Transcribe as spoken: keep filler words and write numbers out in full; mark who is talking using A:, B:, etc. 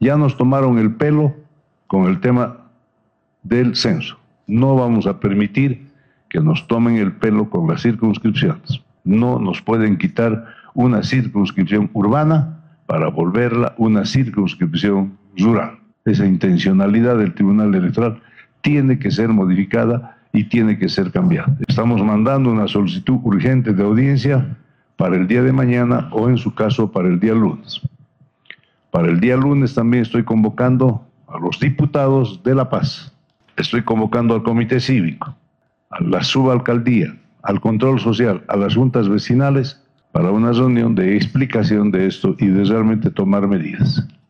A: Ya nos tomaron el pelo con el tema del censo. No vamos a permitir que nos tomen el pelo con las circunscripciones. No nos pueden quitar una circunscripción urbana para volverla una circunscripción rural. Esa intencionalidad del Tribunal Electoral tiene que ser modificada y tiene que ser cambiada. Estamos mandando una solicitud urgente de audiencia para el día de mañana o en su caso para el día lunes. Para el día lunes también estoy convocando a los diputados de La Paz. Estoy convocando al comité cívico, a la subalcaldía, al control social, a las juntas vecinales para una reunión de explicación de esto y de realmente tomar medidas.